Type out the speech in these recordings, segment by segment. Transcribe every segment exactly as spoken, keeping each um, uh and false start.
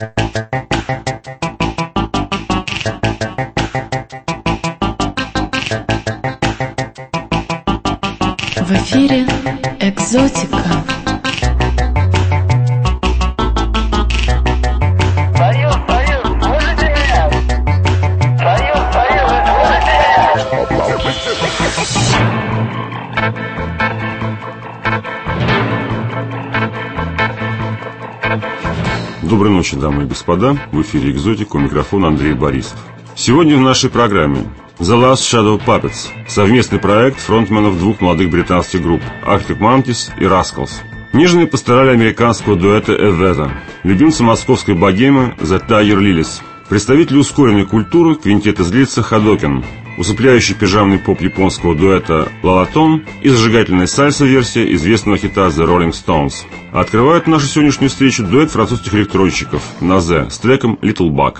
В эфире «Экзотика». Союз, Союз, слышите меня? Союз, Союз, слышите меня? Доброй ночи, дамы и господа. В эфире «Экзотика», у микрофона Андрей Борисов. Сегодня в нашей программе The Last Shadow Puppets, совместный проект фронтменов двух молодых британских групп Arctic Monkeys и Rascals. Нежные пасторали американского дуэта Эвета, любимцы московской богемы The Tiger Lilies, представители ускоренной культуры квинтет из лица Хадокен, усыпляющий пижамный поп японского дуэта Лалатон и зажигательная сальса-версия известного хита The Rolling Stones. А открывает нашу сегодняшнюю встречу дуэт французских электронщиков Назе с треком Little Bug.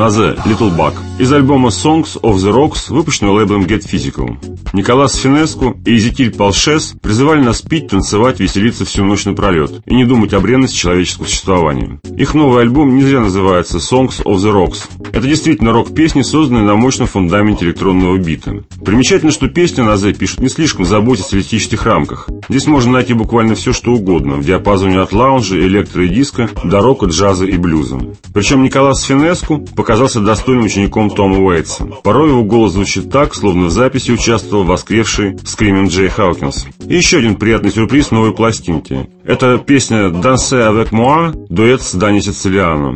Naze Little Bug из альбома Songs of the Rocks, выпущенного лейблом Get Physical. Николас Финеску и Изетиль Палшес призывали нас пить, танцевать, веселиться всю ночь напролет и не думать о бренности человеческого существования. Их новый альбом не зря называется Songs of the Rocks. Это действительно рок-песни, созданные на мощном фундаменте электронного бита. Примечательно, что песни Назе пишут не слишком заботясь о стилистических рамках. Здесь можно найти буквально все, что угодно, в диапазоне от лаунжа, электро и диска до рока, джаза и блюза. Причем Николас Финеску показался достойным учеником Тома Уэйтса. Порой его голос звучит так, словно в записи участвовал воскресший Скриминг Джей Хаукинс. И еще один приятный сюрприз новой пластинки. Это песня «Danser avec moi», дуэт с Дани Сицилиано.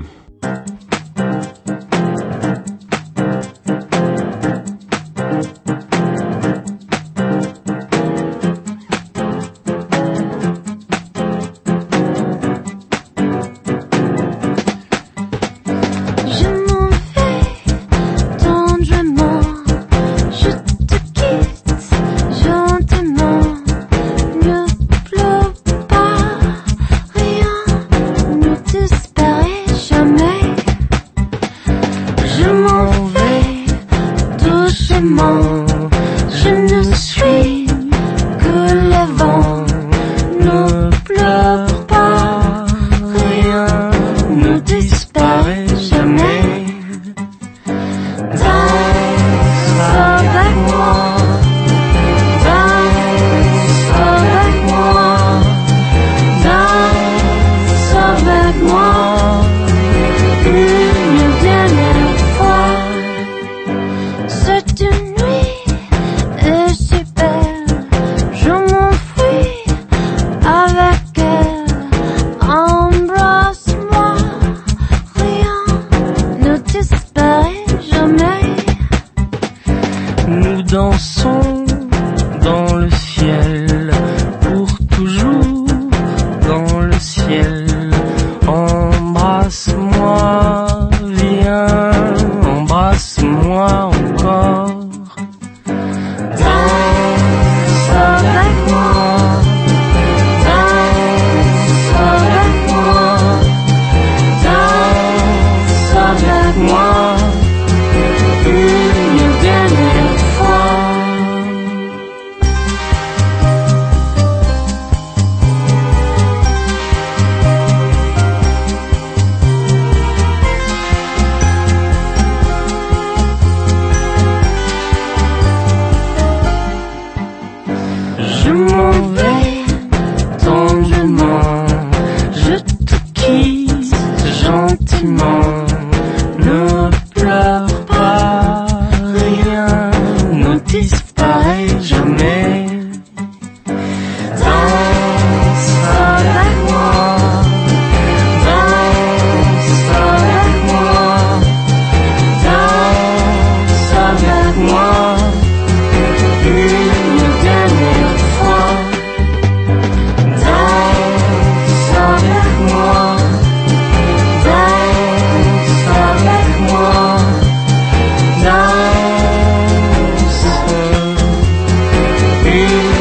Danse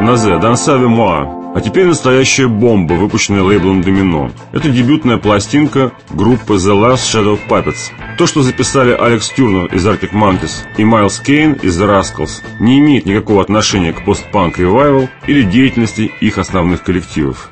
Назе, «Danse avec moi». А теперь настоящая бомба, выпущенная лейблом Domino. Это дебютная пластинка группы The Last Shadow Puppets. То, что записали Алекс Тюрнер из Arctic Monkeys и Майлз Кейн из The Rascals, не имеет никакого отношения к постпанк ревайвал или деятельности их основных коллективов.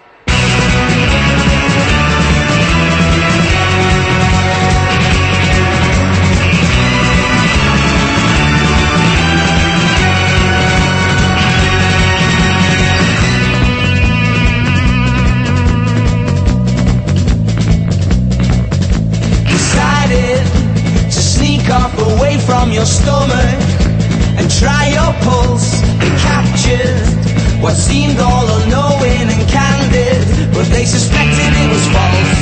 From your stomach and try your pulse and captured what seemed all unknowing and candid, but they suspected it was false.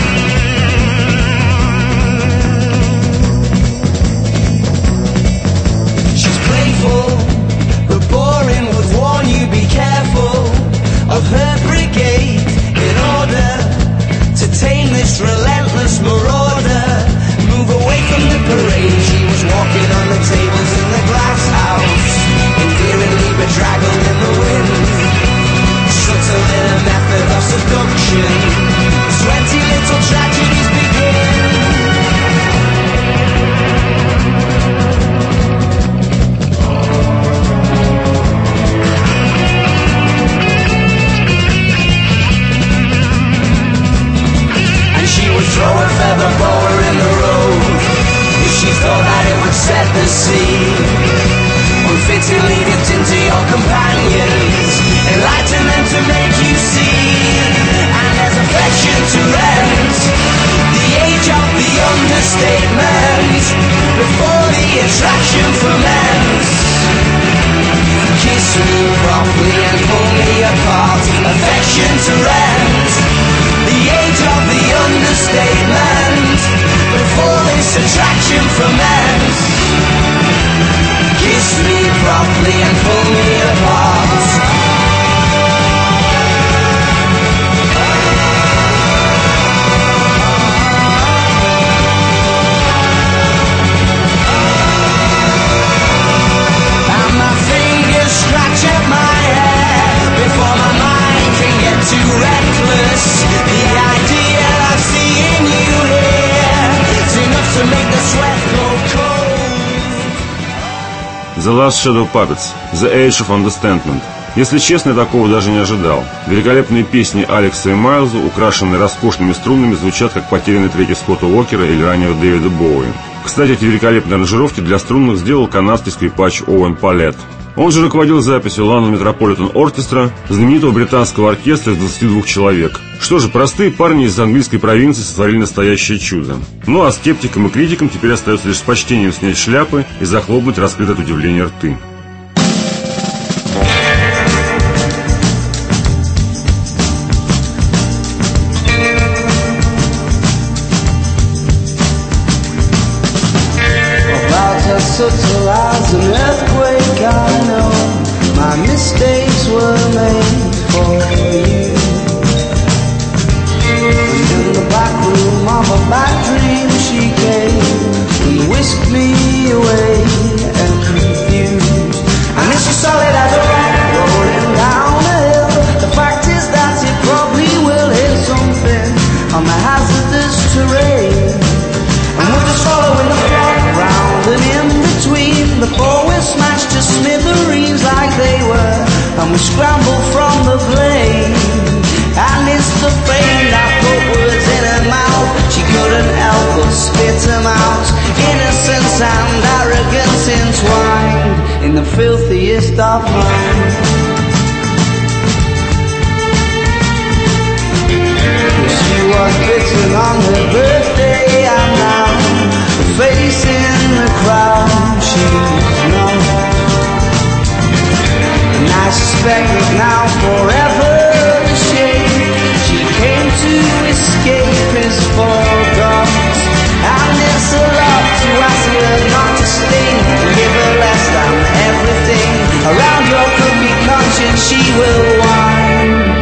She's playful but boring, would warn you be careful of her brigade in order to tame this relentless marauder. Move away from the parade. She was walking on the tables in the glass house, endearingly bedraggled in the wind, subtle in a method of seduction. Twenty little tragedies begin. And she would throw a feather boa in the road if she thought that it would set the scene. Unfittingly dipped into your companions, enlighten them to make you see. And there's affection to rent, the age of the understatement, before the attraction ferments. Kiss me properly and pull me apart. Affection to rent, the age of the understatement, before this attraction ferments. Kiss me properly and pull me apart. And my fingers scratch at my hair before my mind can get too reckless. The idea of seeing you here is enough to make the sweat flow cold. The Last Shadow Puppets, The Age of Understandment. Если честно, я такого даже не ожидал. Великолепные песни Алекса и Майлза, украшенные роскошными струнами, звучат как потерянные треки Скотта Уокера или раннего Дэвида Боуи. Кстати, эти великолепные аранжировки для струнных сделал канадский скрипач Оуэн Палетт. Он же руководил записью London Metropolitan Orchestra, знаменитого британского оркестра из двадцати двух человек. Что же, простые парни из английской провинции сотворили настоящее чудо. Ну а скептикам и критикам теперь остается лишь с почтением снять шляпы и захлопнуть раскрытые от удивления рты. Subtle as an earthquake, I know my mistakes were made for you. And in the back room of a bad dream, she came and whisked me away and confused. And it's as solid as a rock rolling down a hill. The fact is that it probably will hit something on the hazardous terrain. And we're just following the flock round and in between, before we're smashed to smithereens like they were, and we scramble from the flame. And it's the fame that put words in her mouth. She couldn't help but spit them out. Innocence and arrogance entwined in the filthiest of minds. She was bitten on her birthday, and now the face in the crowd she's known. And I suspect it's now forever the shame she came to escape is forgot. And it's a lot to ask her not to sting, give her less than everything. Around your crooked conscience she will whine.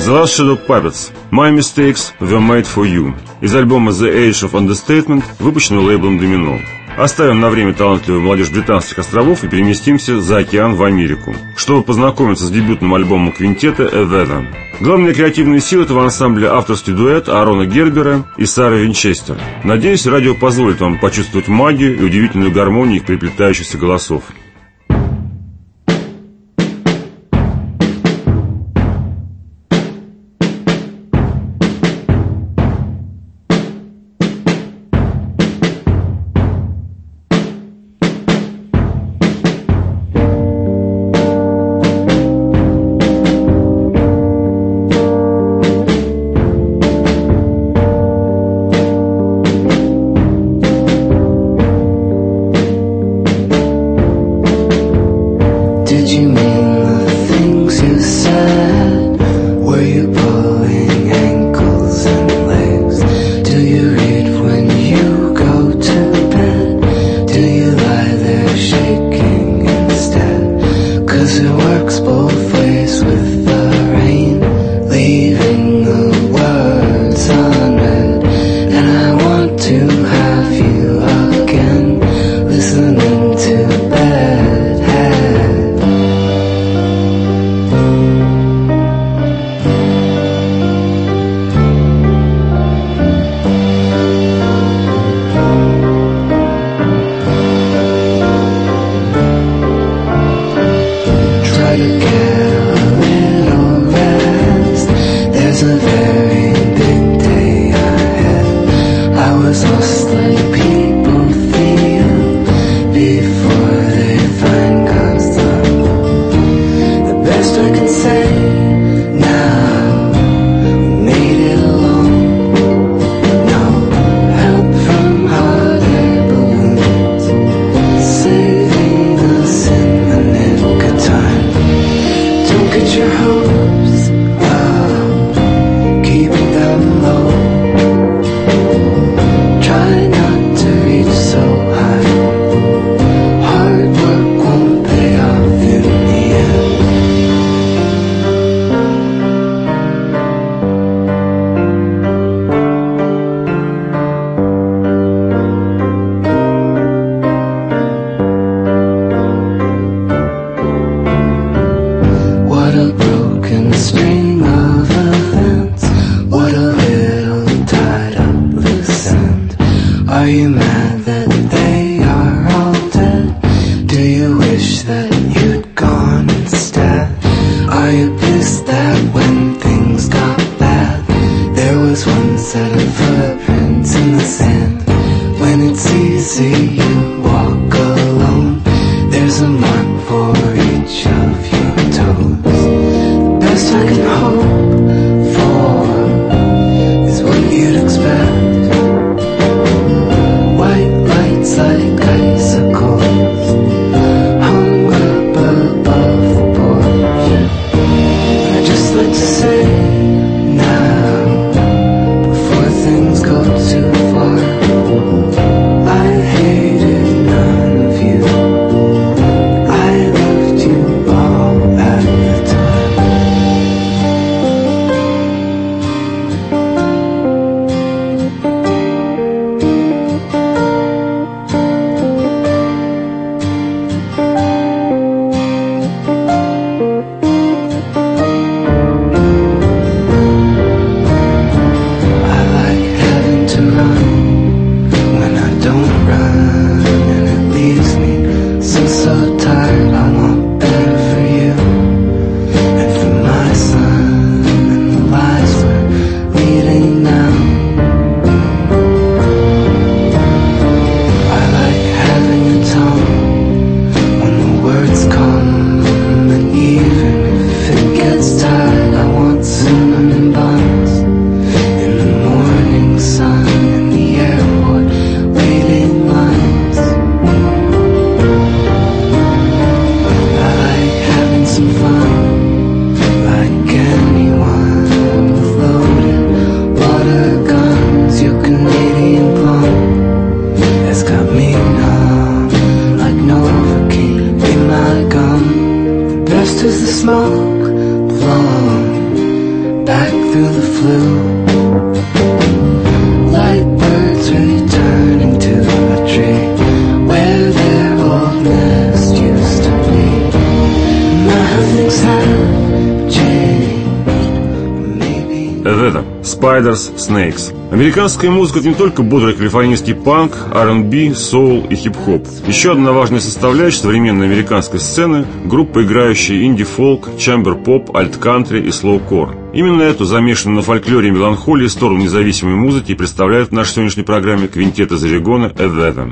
The Last Shadow Puppets My Mistakes Were Made For You из альбома The Age of Understatement, выпущенного лейблом Domino. Оставим на время талантливую молодежь британских островов и переместимся за океан в Америку, чтобы познакомиться с дебютным альбомом квинтета A Weather. Главные креативные силы этого ансамбля — авторский дуэт Аарона Гербера и Сары Винчестер. Надеюсь, радио позволит вам почувствовать магию и удивительную гармонию их переплетающихся голосов. back through the flu. Like birds returning to a tree where their old nest used to be. Nothing's have changed. Maybe. Это Spiders, Snakes. Американская музыка — это не только бодрый калифорнийский панк, ар энд би, соул и хип-хоп. Еще одна важная составляющая современной американской сцены — группа, играющая инди-фолк, чамбер-поп, альт-кантри и слоу-кор. Именно эту, замешанную на фольклоре и меланхолии, сторону независимой музыки представляет в нашей сегодняшней программе квинтет из Орегона «Эведен».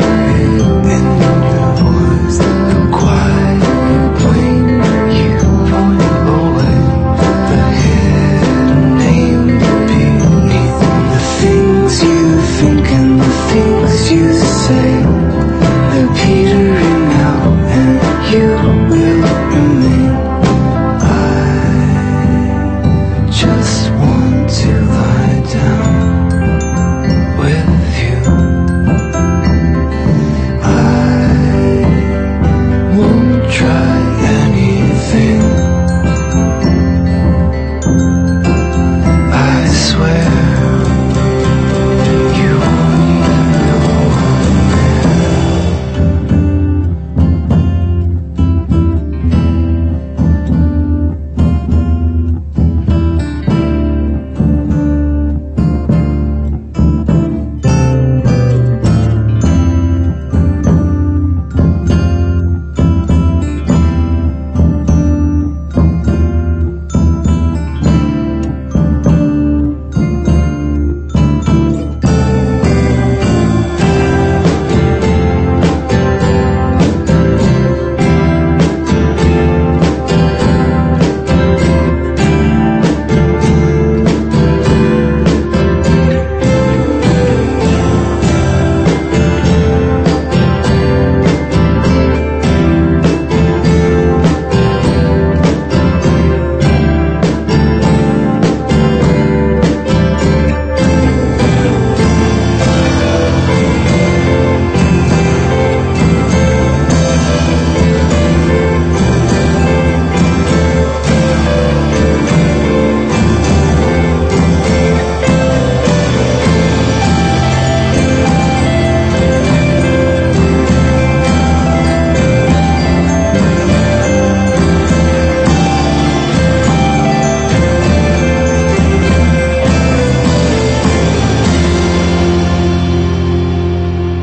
You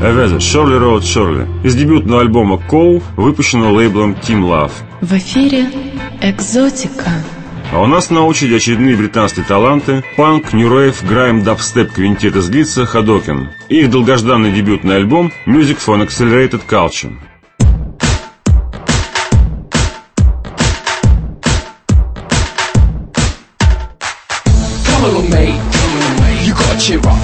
Эвеза, Шорли Роуд Шорли, из дебютного альбома Коу, выпущенного лейблом Team Love. В эфире «Экзотика». А у нас на очереди очередные британские таланты: панк, нью-рейв, грайм, дабстеп квинтет из Лидса Hadouken и их долгожданный дебютный альбом Music for an Accelerated Culture. Come along, mate. You gotta cheer up.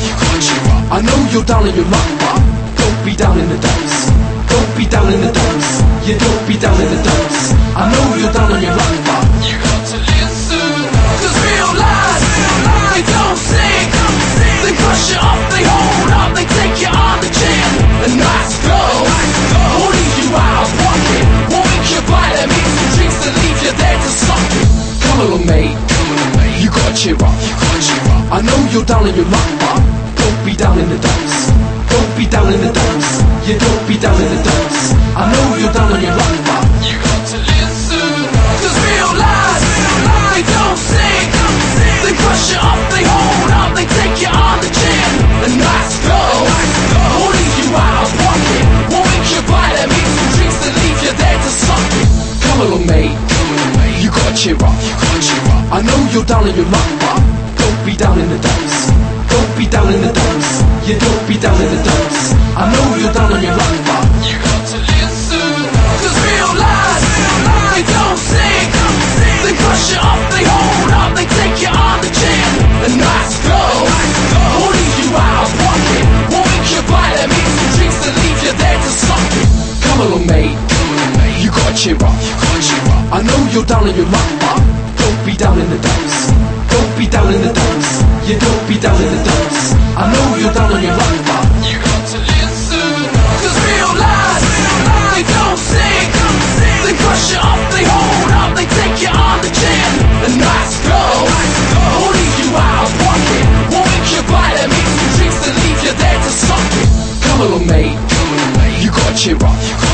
I know you're down in your luck, but don't be down in the dumps. Don't be down in the dumps. Yeah, don't be down in the dumps. I know you're down on your luck, but you got to listen. Cause real life, they don't sing. They push you up, they hold up, they take you on the chin. And nice go. Won't leave you out of pocket. Won't make you buy them easy drinks to leave you there to suck it. Come along, mate. You gotta cheer up. I know you're down in your luck, but don't be down in the dumps. Don't be down in the dumps. Yeah, don't be down in the dumps. I know you're down on your luck, but you got to listen. Cause real life, they don't sing. They push you up, they hold up, they take you on the chin. And nice go. Won't leave you out of pocket. Won't make you buy them easy drinks to leave you there to suck it. Come along, mate. You gotta cheer up. I know you're down in your luck, but don't be down in the dumps. Don't be down in the dumps. Yeah, don't be down in the dumps. I know you're down on your luck, but you got to listen. Cause real life, they don't sing. They push you up, they hold up, they take you on the chin. And nice go. Won't leave you out of pocket. Won't make you buy them easy drinks to leave you there to suck it. Come along, mate. You gotta cheer up. I know you're down in your luck, but don't be down in the dumps. Don't be down in the dumps. Yeah, don't be down in the dumps. I know you're down on your luck, but you got to listen. Cause real life, they don't sing. They push you up, they hold up, they take you on the chin. And nice go. Won't leave you out of pocket. Won't make you buy them easy drinks to leave you there to suck it. Come along, mate. You gotta cheer up.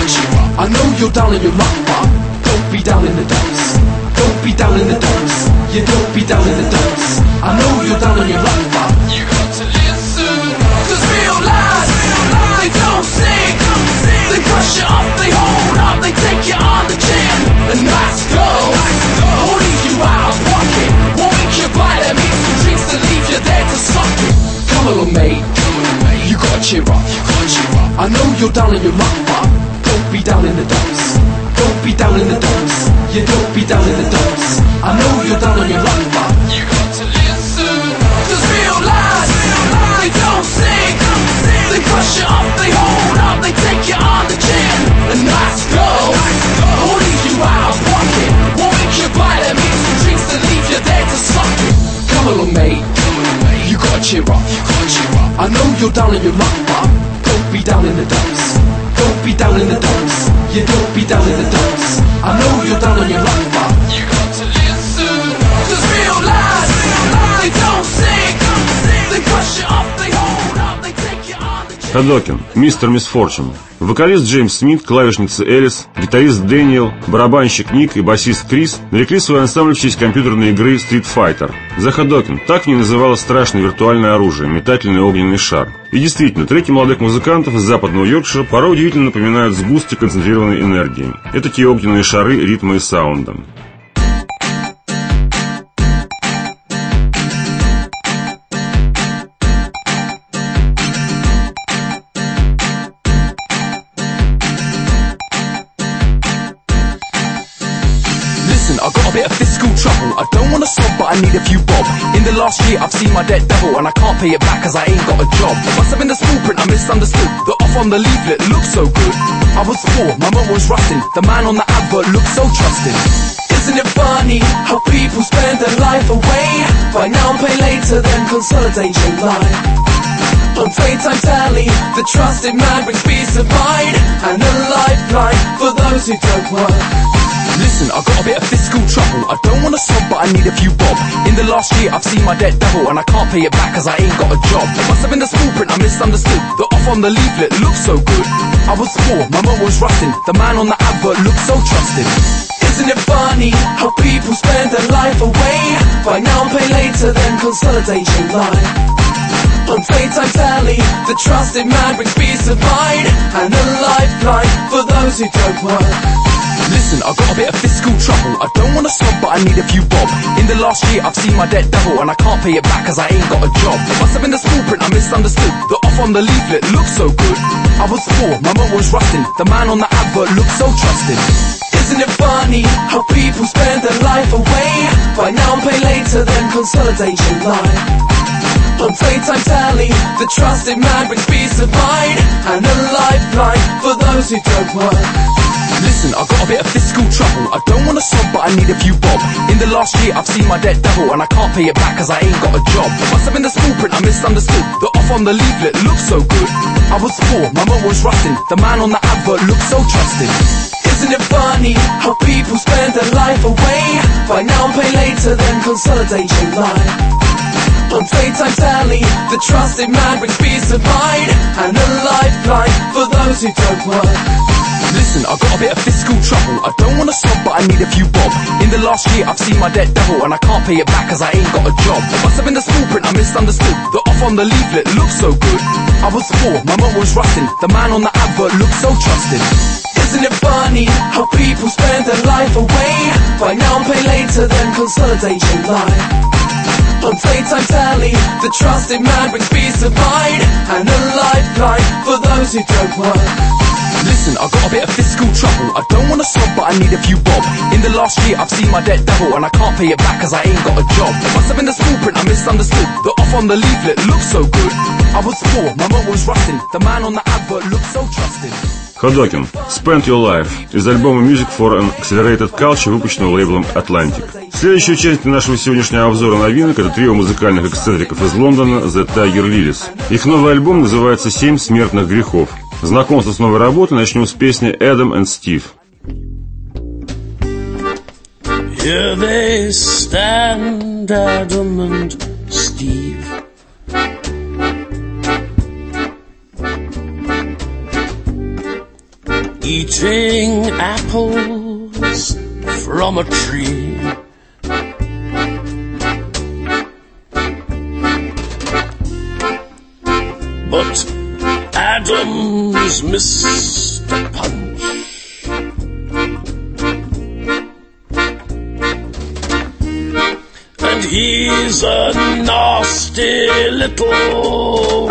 I know you're down in your luck, but don't be down in the dumps. Don't be down in the dumps. Yeah, don't be down in the dumps. I know you're down on your luck, but you got to listen. Cause real life, they don't sing. They push you up, they hold up, they take you on the chin. And nice go. Won't leave you out of pocket. Won't make you buy them easy drinks to leave you there to suck it. Come along, mate. You gotta cheer up. I know you're down in your luck, but don't be down in the dumps. Don't be down in the dumps. Yeah, don't be down in the dumps. I know you're down on your luck, but you got to listen. Cause real life, they don't sing. They push you up, they hold up, they take you on the chin. And nice go. Won't leave you out of pocket. Won't make you buy them easy drinks to leave you there to suck it. Come along, mate. You gotta cheer up. I know you're down in your luck, but don't be down in the dumps. Don't be down in the dumps. Yeah, don't be down in the dumps. I know you're down on your luck, but you got to listen. Cause real life, they don't sing. They push you up, they hold up, they take you on the chin. Hadouken, мистер Misfortune. Вокалист Джеймс Смит, клавишница Элис, гитарист Дэниел, барабанщик Ник и басист Крис нарекли свой ансамбль в честь компьютерной игры Street Fighter. The Hadouken, так в ней называлось страшное виртуальное оружие, метательный огненный шар. И действительно, треки молодых музыкантов из западного Йоркшира порой удивительно напоминают сгустки концентрированной энергии. Это те огненные шары ритма и саунда. I got a bit of fiscal trouble. I don't wanna sob, but I need a few bob. In the last year I've seen my debt double, and I can't pay it back cause I ain't got a job. Must have been the small print I misunderstood. The off on the leaflet looked so good. I was poor, my mum was rusting. The man on the advert looked so trusting. Isn't it funny how people spend their life away? Buy now and pay later, then consolidate your life. On daytime telly, the trusted man brings peace of mind and a lifeline for those who don't work. Listen, I got a bit of fiscal trouble. I don't wanna sob, but I need a few bob. In the last year I've seen my debt double, and I can't pay it back cause I ain't got a job. It must have been the small print I misunderstood. The off on the leaflet looked so good. I was poor, my mum was rusting. The man on the advert looked so trusting. Isn't it funny how people people spend their life away. Buy now and pay later, then consolidate your life. On daytime telly, the trusted man brings peace of mind and a lifeline for those who don't work. Listen, I got a bit of fiscal trouble. I don't wanna sob, but I need a few bob. In the last year, I've seen my debt double, and I can't pay it back cause I ain't got a job. Must have been the small print I misunderstood. The off on the leaflet looked so good. I was poor, my motor was rusting. The man on the advert looked so trusted. Isn't it funny how people spend their life away? Buy now and pay later, then consolidate your life. On daytime telly, the trusted man brings peace of mind and a lifeline for those who don't work. Listen, I got a bit of fiscal trouble. I don't wanna sob, but I need a few bob. In the last year, I've seen my debt double, and I can't pay it back cause I ain't got a job. Must have been the small print I misunderstood. The off on the leaflet looked so good. I was poor, my motor was rusting. The man on the advert looked so trusted. Isn't it funny how people spend their life away? Buy now and pay later, then consolidate your life. On daytime telly, the trusted man brings peace of mind and a lifeline for those who don't work. Listen, I got a bit of fiscal trouble. I don't wanna sob, but I need a few bob. In the last year, I've seen my debt double, and I can't pay it back cause I ain't got a job. Must have been the small print I misunderstood. The off on the leaflet looked so good. I was poor, my motor was rusting. The man on the advert looked so trusted. Isn't it funny how people spend their life away? Buy now and pay later, then consolidate your life. On daytime telly, the trusted man brings peace of mind and a lifeline for those who don't work. Listen, I got a bit of fiscal trouble. I don't wanna sob, but I need a few bob. In the last year, I've seen my debt double, and I can't pay it back cause I ain't got a job. Must have been the small print I misunderstood. The off on the leaflet looked so good. I was poor, my motor was rusting. The man on the advert looked so trusted. Ходокин, Spend Your Life из альбома Music for an Accelerated Culture, выпущенного лейблом Atlantic. Следующий участник нашего сегодняшнего обзора новинок — это трио музыкальных эксцентриков из Лондона The Tiger Lilies. Их новый альбом называется «Семь смертных грехов». Знакомство с новой работой начнем с песни Adam and Steve. Here they stand, Adam and Steve. Eating apples from a tree. But Adam's missed a punch. And he's a nasty little.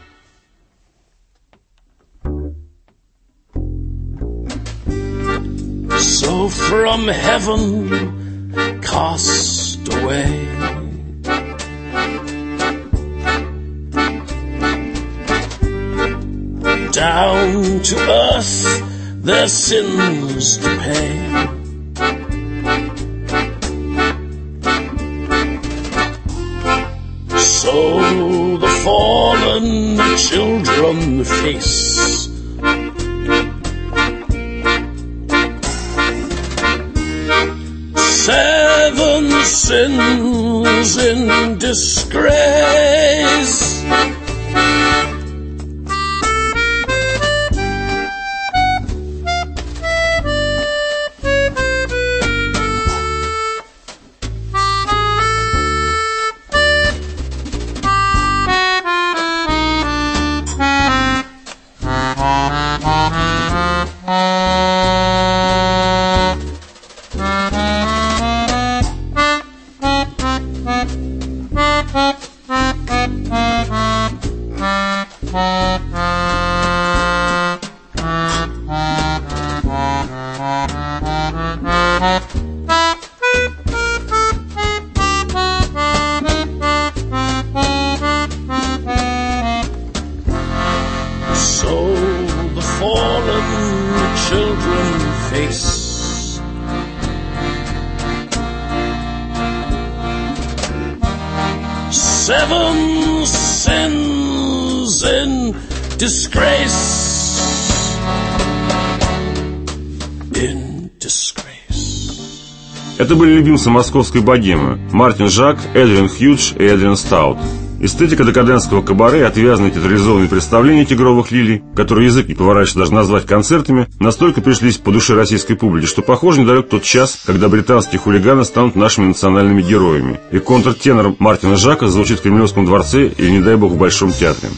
So from heaven cast away. Down to earth their sins to pay. So the fallen children face seven sins in disgrace. Seven sins in disgrace. In disgrace. Это были любимцы московской богемы Мартин Жак, Эдриан Хьюдж и Эдриан Стаут. Эстетика декадентского кабаре и отвязные театрализованные представления «Тигровых лилий», которые язык не поворачивается даже назвать концертами, настолько пришлись по душе российской публике, что, похоже, недалек тот час, когда британские хулиганы станут нашими национальными героями, и контртенор Мартина Жака звучит в Кремлевском дворце или, не дай бог, в Большом театре.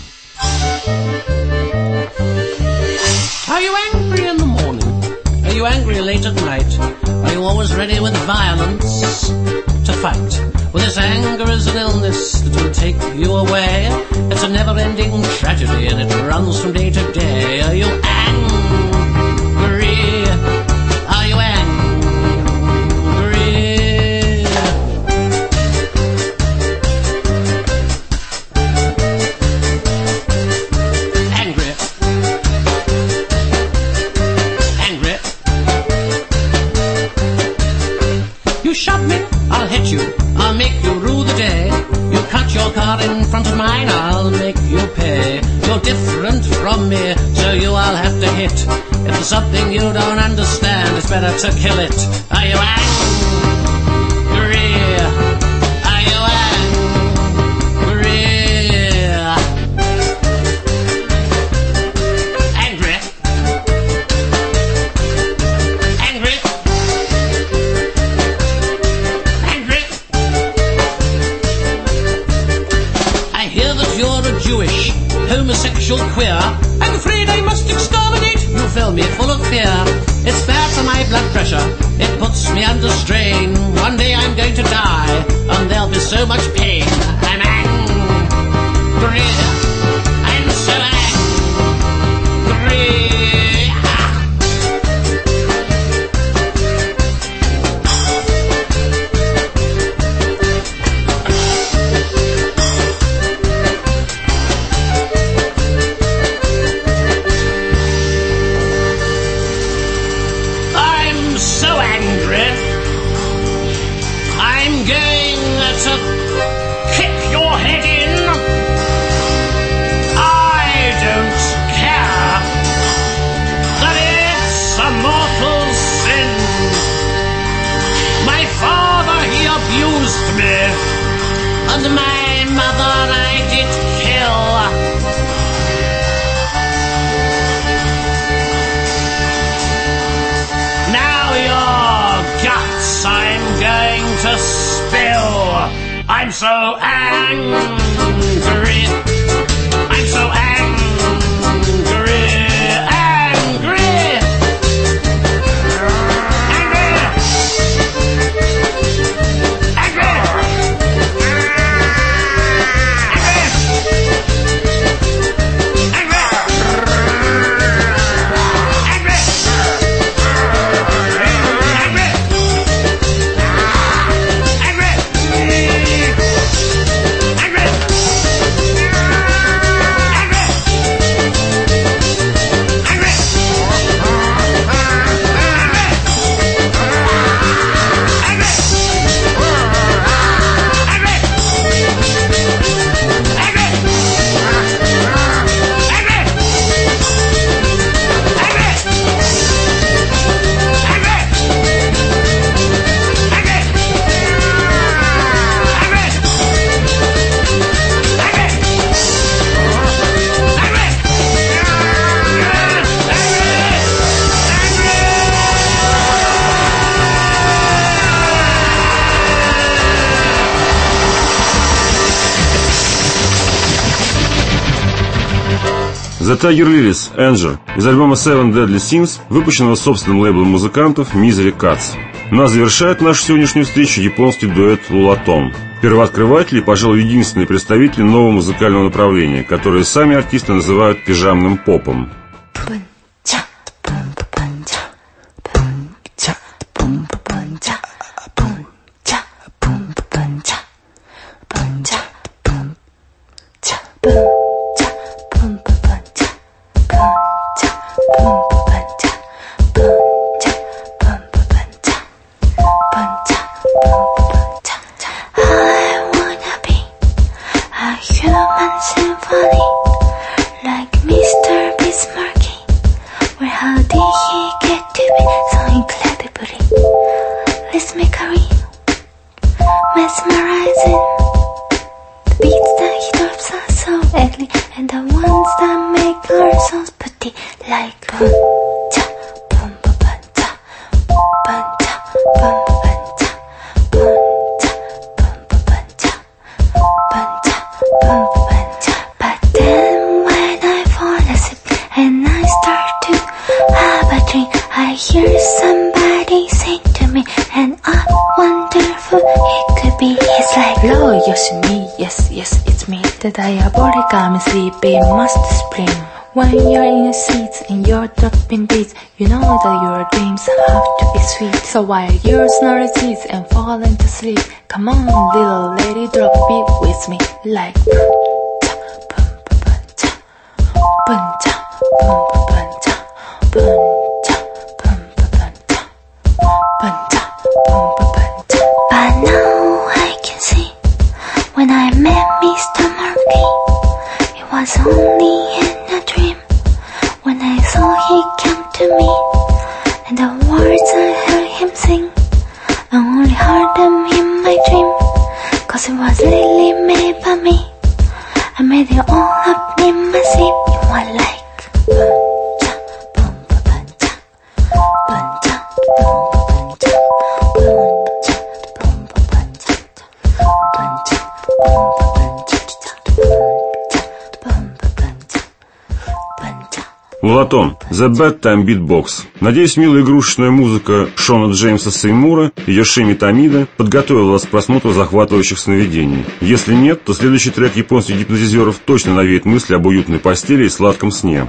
Are you angry in the morning? Are you angry late at night? Are you always ready with violence to fight? Well, this anger is an illness that will take you away. It's a never-ending tragedy and it runs from day to day. Are you angry? Are you angry? Angry. Angry. You shot me, I'll hit you. I'll make you rue the day. You cut your car in front of mine, I'll make you pay. You're different from me, so you I'll have to hit. If there's something you don't understand, it's better to kill it. Are you angry? Are you angry? Angry? Angry? Angry? I hear that you're a Jewish, homosexual queer. I'm afraid I must exterminate. You fill me full of fear. It's bad for my blood pressure. It puts me under strain. One day I'm going to die, and there'll be so much pain. I'm angry. I'm so angry. And my mother I did kill. Now your guts I'm going to spill. I'm so angry. I'm so angry. Angry. The Tiger Lilies, Anger, из альбома Seven Deadly Sins, выпущенного собственным лейблом музыкантов Misery Cats. Нас завершает нашу сегодняшнюю встречу японский дуэт Лулатон. Первооткрыватели и, пожалуй, единственные представители нового музыкального направления, которое сами артисты называют пижамным попом. Listen me, and I'm wonderful it could be. He's like, hello, Yoshimi, yes, yes, it's me. The diabolic I'm sleeping must spring. When you're in your seats and you're dropping beats, you know that your dreams have to be sweet. So while you're snoring seats and falling to sleep, come on, little lady, drop a beat with me, like buncha, buncha, buncha, buncha, buncha, buncha, buncha. But now I can see, when I met Mister Murphy, it was only in a dream. When I saw he came to me, and the words I heard him sing, I only heard them in my dream, cause it was really made by me. I made it all up in my sleep. You are like buncha, buncha, buncha, buncha, buncha, buncha, buncha, buncha, buncha, buncha. Лулатон, The Bedtime Beatbox. Надеюсь, милая игрушечная музыка Шона Джеймса Сеймура и Йошими Тамида подготовила вас к просмотру захватывающих сновидений. Если нет, то следующий трек японских гипнотизеров точно навеет мысли об уютной постели и сладком сне.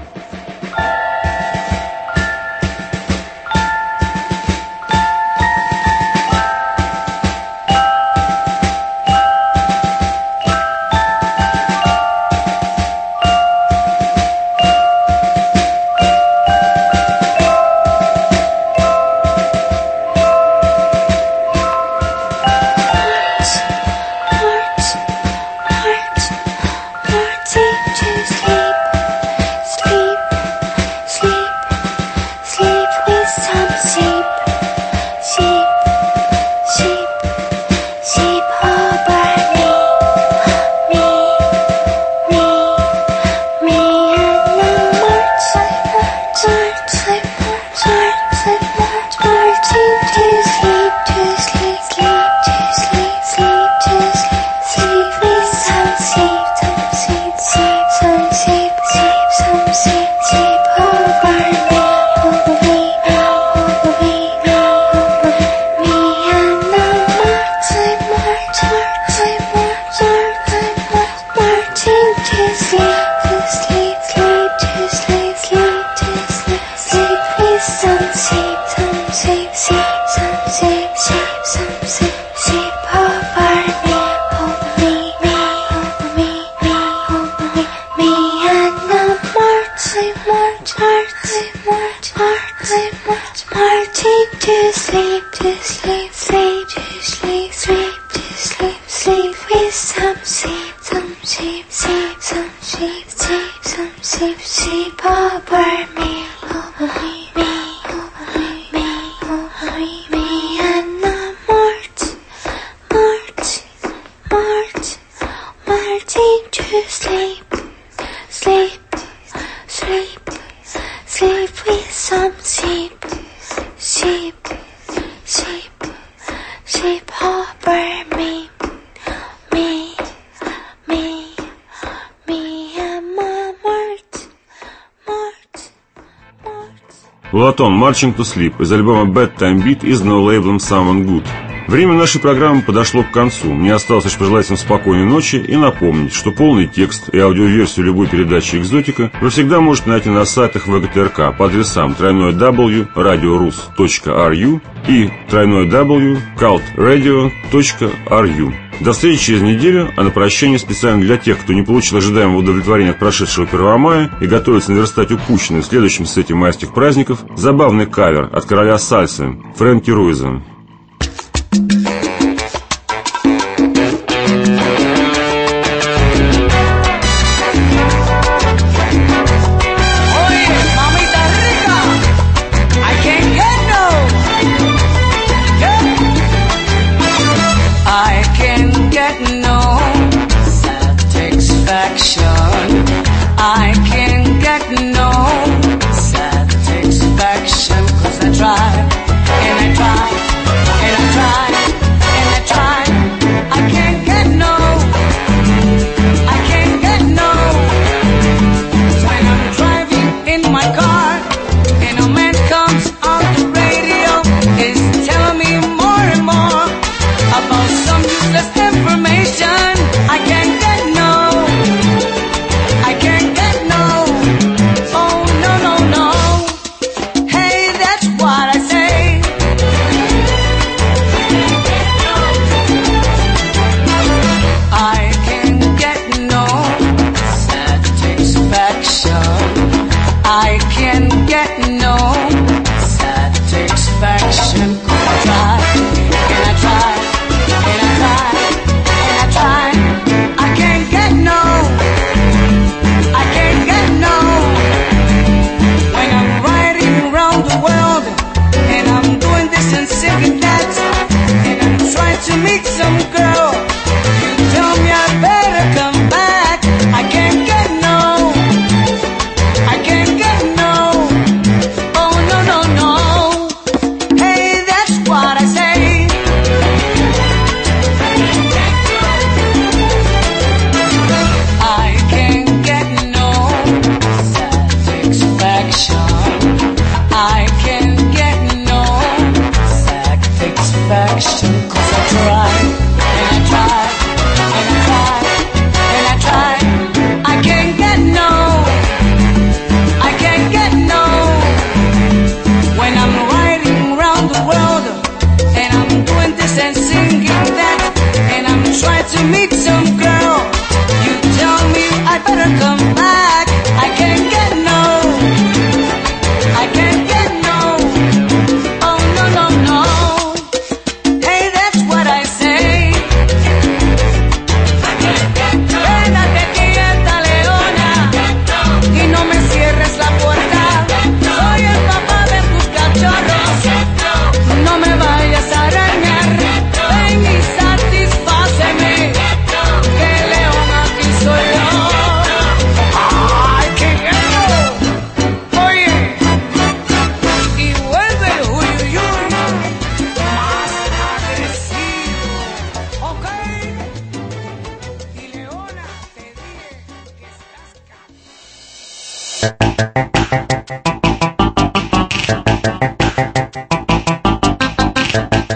Лулатон, Marching to Sleep из альбома Bedtime Beat, изданного лейблом Someone Good. Время нашей программы подошло к концу. Мне осталось лишь пожелать вам спокойной ночи и напомнить, что полный текст и аудиоверсию любой передачи «Экзотика» вы всегда можете найти на сайтах ВГТРК по адресам дабл ю дабл ю дабл ю точка радио рус точка ар ю и дабл ю дабл ю дабл ю точка калт радио точка ар ю. До встречи через неделю, а на прощание специально для тех, кто не получил ожидаемого удовлетворения от прошедшего первого мая и готовится наверстать упущенное в следующем сете майских праздников, забавный кавер от короля сальсы Фрэнки Руиза. I can get no satisfaction, 'cause I try and I try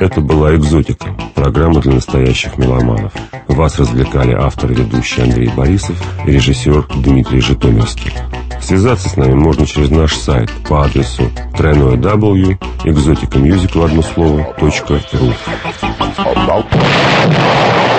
Это была «Экзотика», программа для настоящих меломанов. Вас развлекали автор и ведущий Андрей Борисов и режиссер Дмитрий Житомирский. Связаться с нами можно через наш сайт по адресу дабл ю дабл ю дабл ю точка экзотика мьюзик в одно слово точка ру.